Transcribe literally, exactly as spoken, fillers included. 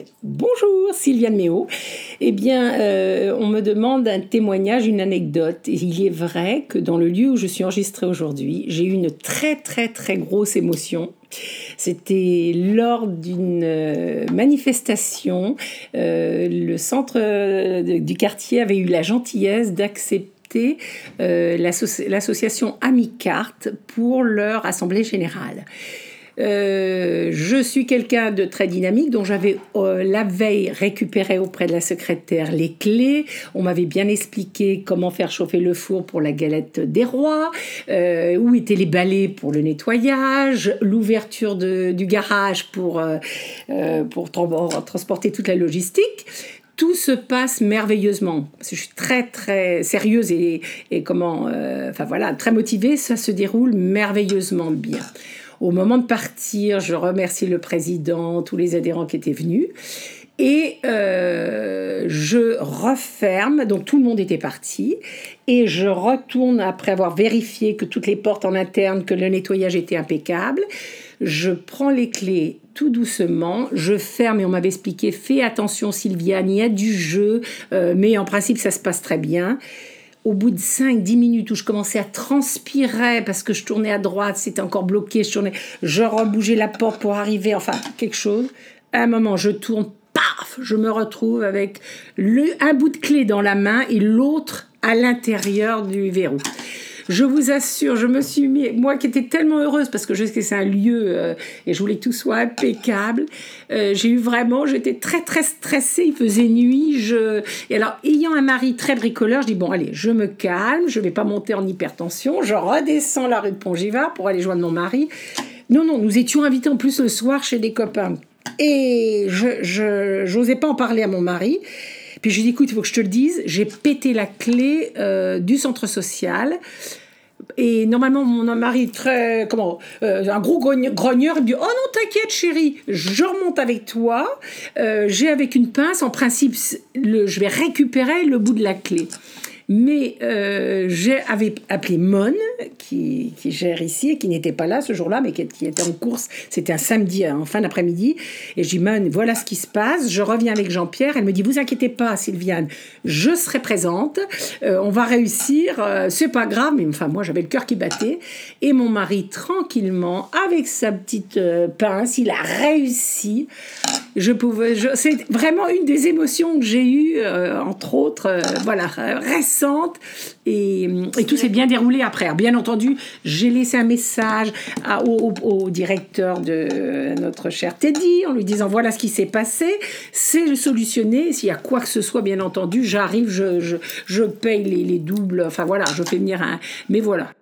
Bonjour, Sylviane Méo. Eh bien, euh, on me demande un témoignage, une anecdote. Et il est vrai que dans le lieu où je suis enregistrée aujourd'hui, j'ai eu une très très très grosse émotion. C'était lors d'une euh, manifestation. Euh, le centre euh, du quartier avait eu la gentillesse d'accepter euh, l'asso- l'association Amicarte pour leur assemblée générale. Euh, je suis quelqu'un de très dynamique, donc j'avais euh, la veille récupéré auprès de la secrétaire les clés. On m'avait bien expliqué comment faire chauffer le four pour la galette des rois, euh, où étaient les balais pour le nettoyage, l'ouverture de, du garage pour, euh, euh, pour tra- transporter toute la logistique. Tout se passe merveilleusement. Parce que je suis très très sérieuse et, et comment, euh, enfin voilà, très motivée. Ça se déroule merveilleusement bien. Au moment de partir, je remercie le président, tous les adhérents qui étaient venus. Et euh, je referme, donc tout le monde était parti, et je retourne après avoir vérifié que toutes les portes en interne, que le nettoyage était impeccable. Je prends les clés tout doucement, je ferme, et on m'avait expliqué, fais attention Sylviane, il y a du jeu, euh, mais en principe ça se passe très bien. Au bout de cinq dix minutes où je commençais à transpirer parce que je tournais à droite, c'était encore bloqué, je tournais, je rebougeais la porte pour arriver, enfin quelque chose. À un moment, je tourne, paf, je me retrouve avec le, un bout de clé dans la main et l'autre à l'intérieur du verrou. Je vous assure, je me suis mis, moi qui étais tellement heureuse parce que je sais que c'est un lieu euh, et je voulais que tout soit impeccable. Euh, j'ai eu vraiment, j'étais très très stressée, il faisait nuit. Je... Et alors, ayant un mari très bricoleur, je dis bon, allez, je me calme, je vais pas monter en hypertension. Je redescends la rue de Pont-Givard pour aller joindre mon mari. Non, non, nous étions invités en plus le soir chez des copains. Et je, je, j'osais pas en parler à mon mari. Puis je lui ai dit, écoute, il faut que je te le dise, j'ai pété la clé euh, du centre social. Et normalement, mon mari, très, comment, euh, un gros grogneur, il me dit « Oh non, t'inquiète chérie, je remonte avec toi, euh, j'ai avec une pince, en principe, le, je vais récupérer le bout de la clé. » Mais euh, j'avais appelé Mon, qui, qui gère ici et qui n'était pas là ce jour-là, mais qui, qui était en course. C'était un samedi en fin d'après-midi. Et je dis, Mon, voilà ce qui se passe. Je reviens avec Jean-Pierre. Elle me dit, vous inquiétez pas, Sylviane, je serai présente. Euh, on va réussir. Euh, c'est pas grave. Mais enfin, moi, j'avais le cœur qui battait. Et mon mari, tranquillement, avec sa petite euh, pince, il a réussi. Je pouvais, je, c'est vraiment une des émotions que j'ai eues, euh, entre autres, euh, voilà, récentes. Et, et tout s'est bien déroulé après. Alors, bien entendu, j'ai laissé un message à, au, au directeur de notre cher Teddy en lui disant voilà ce qui s'est passé, c'est solutionné. S'il y a quoi que ce soit, bien entendu, j'arrive, je, je, je paye les, les doubles. Enfin voilà, je fais venir un. Mais voilà.